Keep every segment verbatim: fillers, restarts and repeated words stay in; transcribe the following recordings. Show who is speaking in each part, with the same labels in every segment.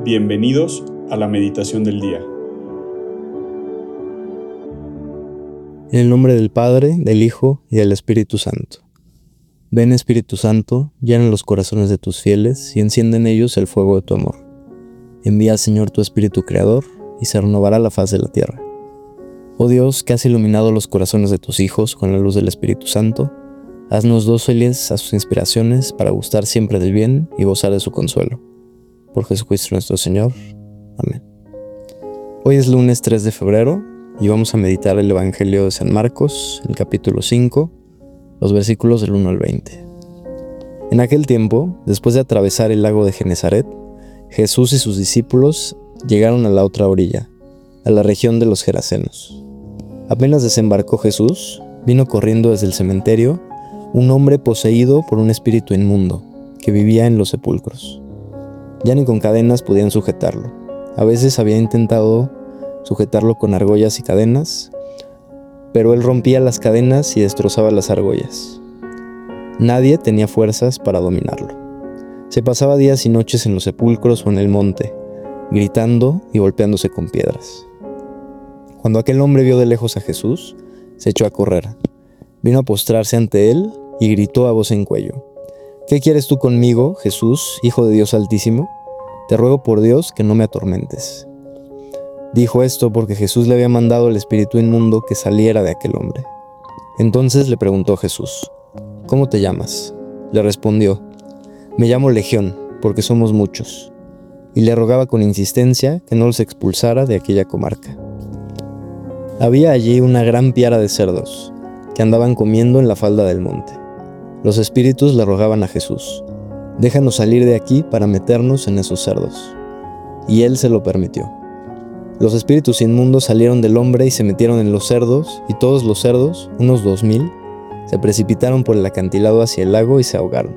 Speaker 1: Bienvenidos a la meditación del día.
Speaker 2: En el nombre del Padre, del Hijo y del Espíritu Santo. Ven, Espíritu Santo, llena los corazones de tus fieles y enciende en ellos el fuego de tu amor. Envía, Señor, tu Espíritu Creador y se renovará la faz de la tierra. Oh Dios, que has iluminado los corazones de tus hijos con la luz del Espíritu Santo, haznos dóciles a sus inspiraciones para gustar siempre del bien y gozar de su consuelo. Por Jesucristo nuestro Señor. Amén. Hoy es lunes tres de febrero y vamos a meditar el Evangelio de San Marcos, el capítulo cinco, los versículos del uno al veinte. En aquel tiempo, después de atravesar el lago de Genesaret, Jesús y sus discípulos llegaron a la otra orilla, a la región de los Gerasenos. Apenas desembarcó Jesús, vino corriendo desde el cementerio un hombre poseído por un espíritu inmundo, que vivía en los sepulcros. Ya ni con cadenas podían sujetarlo. A veces había intentado sujetarlo con argollas y cadenas, pero él rompía las cadenas y destrozaba las argollas. Nadie tenía fuerzas para dominarlo. Se pasaba días y noches en los sepulcros o en el monte, gritando y golpeándose con piedras. Cuando aquel hombre vio de lejos a Jesús, se echó a correr. Vino a postrarse ante él y gritó a voz en cuello: ¿Qué quieres tú conmigo, Jesús, Hijo de Dios Altísimo? Te ruego por Dios que no me atormentes. Dijo esto porque Jesús le había mandado al espíritu inmundo que saliera de aquel hombre. Entonces le preguntó Jesús: ¿Cómo te llamas? Le respondió: Me llamo Legión, porque somos muchos. Y le rogaba con insistencia que no los expulsara de aquella comarca. Había allí una gran piara de cerdos, que andaban comiendo en la falda del monte. Los espíritus le rogaban a Jesús: Déjanos salir de aquí para meternos en esos cerdos. Y él se lo permitió. Los espíritus inmundos salieron del hombre y se metieron en los cerdos, y todos los cerdos, unos dos mil, se precipitaron por el acantilado hacia el lago y se ahogaron.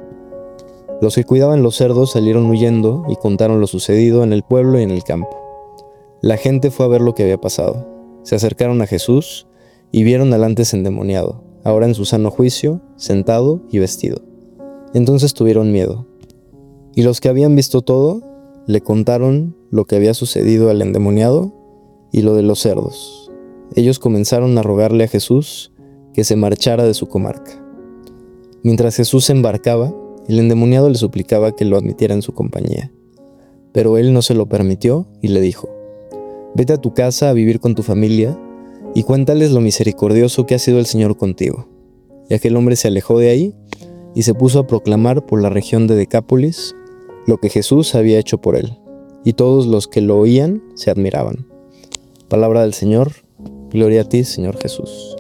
Speaker 2: Los que cuidaban los cerdos salieron huyendo y contaron lo sucedido en el pueblo y en el campo. La gente fue a ver lo que había pasado. Se acercaron a Jesús y vieron al antes endemoniado, ahora en su sano juicio, sentado y vestido. Entonces tuvieron miedo. Y los que habían visto todo, le contaron lo que había sucedido al endemoniado y lo de los cerdos. Ellos comenzaron a rogarle a Jesús que se marchara de su comarca. Mientras Jesús se embarcaba, el endemoniado le suplicaba que lo admitiera en su compañía. Pero él no se lo permitió y le dijo: Vete a tu casa a vivir con tu familia y cuéntales lo misericordioso que ha sido el Señor contigo. Y aquel hombre se alejó de ahí y se puso a proclamar por la región de Decápolis lo que Jesús había hecho por él, y todos los que lo oían se admiraban. Palabra del Señor. Gloria a ti, Señor Jesús.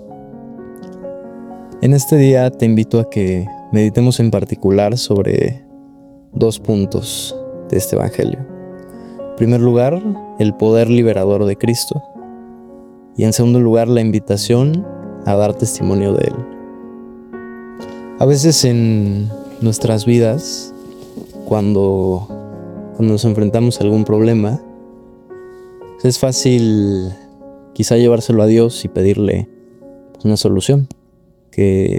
Speaker 2: En este día te invito a que meditemos en particular sobre dos puntos de este Evangelio. En primer lugar, el poder liberador de Cristo, y en segundo lugar, la invitación a dar testimonio de Él. A veces en nuestras vidas, cuando, cuando nos enfrentamos a algún problema, es fácil quizá llevárselo a Dios y pedirle una solución, que,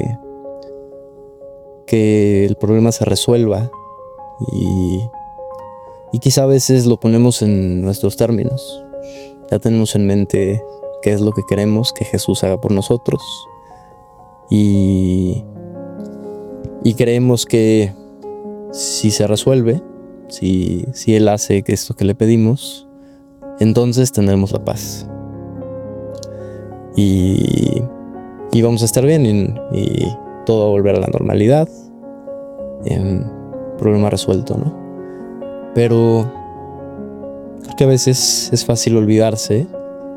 Speaker 2: que el problema se resuelva, y, y quizá a veces lo ponemos en nuestros términos. Ya tenemos en mente qué es lo que queremos que Jesús haga por nosotros, y Y creemos que si se resuelve, si, si Él hace esto que le pedimos, entonces tendremos la paz. Y, y vamos a estar bien y, y todo va a volver a la normalidad. Eh, problema resuelto, ¿no? Pero creo que a veces es fácil olvidarse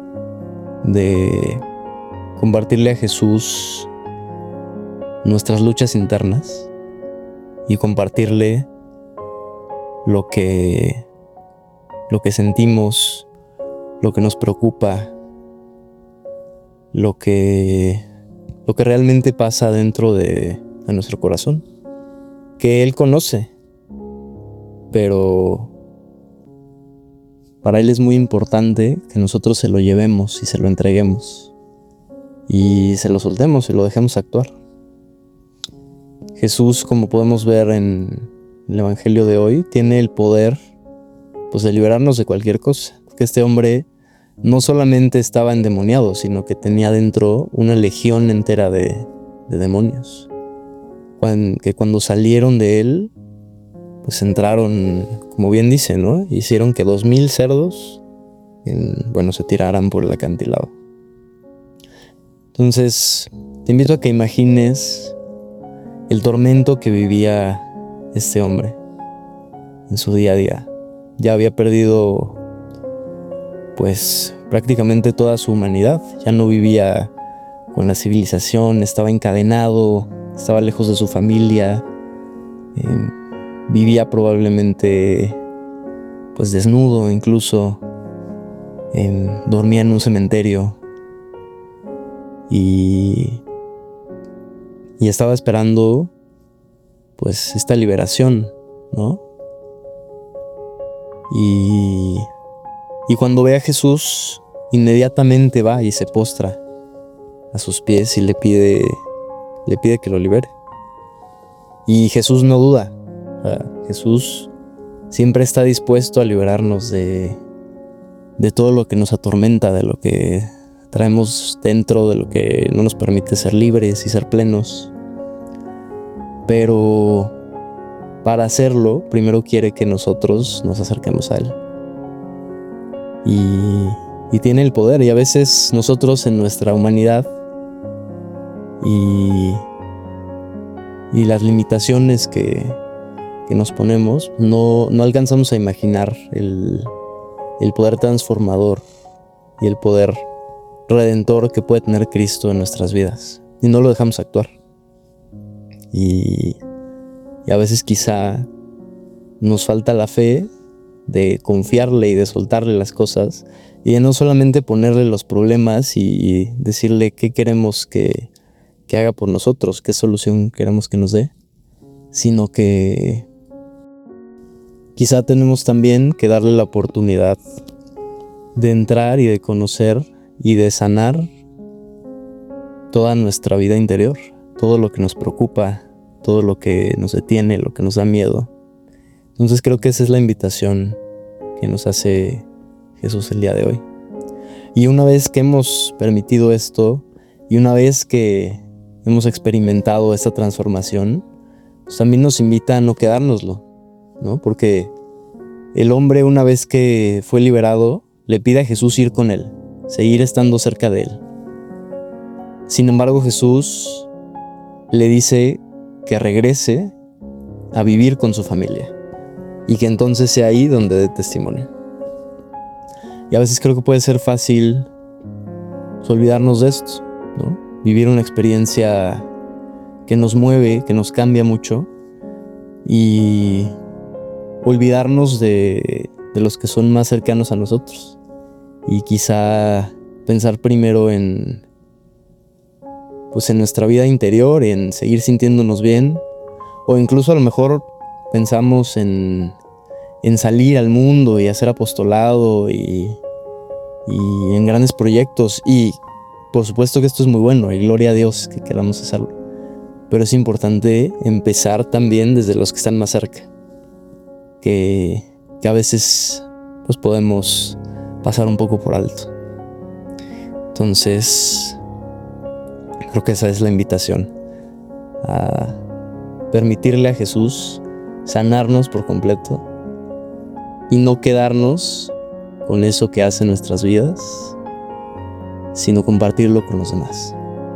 Speaker 2: de compartirle a Jesús nuestras luchas internas y compartirle lo que lo que sentimos, lo que nos preocupa, lo que lo que realmente pasa dentro de, de nuestro corazón, que Él conoce, pero para Él es muy importante que nosotros se lo llevemos y se lo entreguemos y se lo soltemos y lo dejemos actuar. Jesús, como podemos ver en el Evangelio de hoy, tiene el poder pues de liberarnos de cualquier cosa. Que este hombre no solamente estaba endemoniado, sino que tenía dentro una legión entera de, de demonios. Cuando, que cuando salieron de él, pues entraron, como bien dice, ¿no? Hicieron que dos mil cerdos, en, bueno, se tiraran por el acantilado. Entonces, te invito a que imagines el tormento que vivía este hombre en su día a día. Ya había perdido, pues, prácticamente toda su humanidad. Ya no vivía con la civilización, estaba encadenado, estaba lejos de su familia, eh, vivía probablemente, pues, desnudo incluso, eh, dormía en un cementerio y, y estaba esperando, pues, esta liberación, ¿no? Y, y cuando ve a Jesús, inmediatamente va y se postra a sus pies y le pide, le pide que lo libere. Y Jesús no duda. O sea, Jesús siempre está dispuesto a liberarnos de, de todo lo que nos atormenta, de lo que traemos dentro, de lo que no nos permite ser libres y ser plenos. Pero para hacerlo, primero quiere que nosotros nos acerquemos a Él. Y, y tiene el poder, y a veces nosotros en nuestra humanidad y, y las limitaciones que, que nos ponemos, no, no alcanzamos a imaginar el, el poder transformador y el poder redentor que puede tener Cristo en nuestras vidas. Y no lo dejamos actuar. Y, y a veces quizá nos falta la fe de confiarle y de soltarle las cosas y de no solamente ponerle los problemas y, y decirle qué queremos que, que haga por nosotros, qué solución queremos que nos dé, sino que quizá tenemos también que darle la oportunidad de entrar y de conocer y de sanar toda nuestra vida interior, todo lo que nos preocupa, todo lo que nos detiene, lo que nos da miedo. Entonces creo que esa es la invitación que nos hace Jesús el día de hoy. Y una vez que hemos permitido esto, y una vez que hemos experimentado esta transformación, pues también nos invita a no quedárnoslo, ¿no? Porque el hombre, una vez que fue liberado, le pide a Jesús ir con él, seguir estando cerca de él. Sin embargo, Jesús le dice que regrese a vivir con su familia y que entonces sea ahí donde dé testimonio. Y a veces creo que puede ser fácil olvidarnos de esto, ¿no? Vivir una experiencia que nos mueve, que nos cambia mucho y olvidarnos de, de los que son más cercanos a nosotros y quizá pensar primero en pues en nuestra vida interior, en seguir sintiéndonos bien, o incluso a lo mejor pensamos en, en salir al mundo y hacer apostolado y, y en grandes proyectos, y por supuesto que esto es muy bueno y gloria a Dios que queramos hacerlo, pero es importante empezar también desde los que están más cerca, que, que a veces pues podemos pasar un poco por alto. Entonces creo que esa es la invitación, a permitirle a Jesús sanarnos por completo y no quedarnos con eso que hace en nuestras vidas, sino compartirlo con los demás.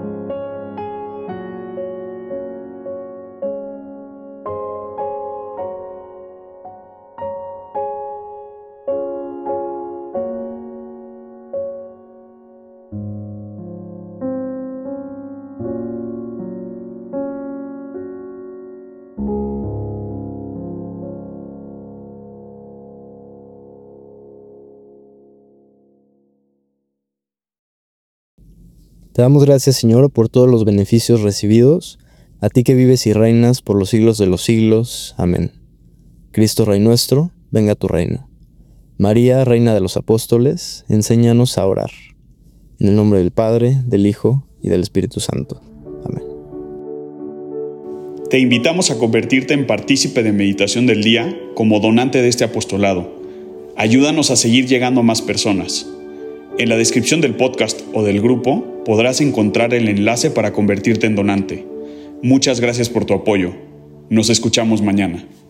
Speaker 2: Te damos gracias, Señor, por todos los beneficios recibidos, a ti que vives y reinas por los siglos de los siglos. Amén. Cristo, Rey nuestro, venga a tu reino. María, Reina de los Apóstoles, enséñanos a orar. En el nombre del Padre, del Hijo y del Espíritu Santo. Amén.
Speaker 1: Te invitamos a convertirte en partícipe de Meditación del Día como donante de este apostolado. Ayúdanos a seguir llegando a más personas. En la descripción del podcast o del grupo podrás encontrar el enlace para convertirte en donante. Muchas gracias por tu apoyo. Nos escuchamos mañana.